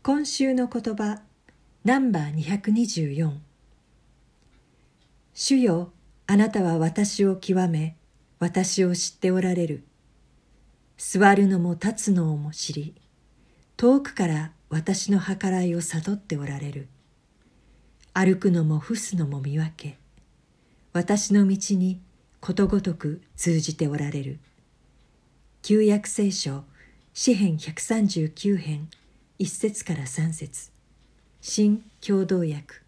今週の言葉ナンバー224。主よ、あなたは私を極め、私を知っておられる。座るのも立つのも知り、遠くから私の計らいを悟っておられる。歩くのも伏すのも見分け、私の道にことごとく通じておられる。旧約聖書詩編139編1節から3節、新共同訳。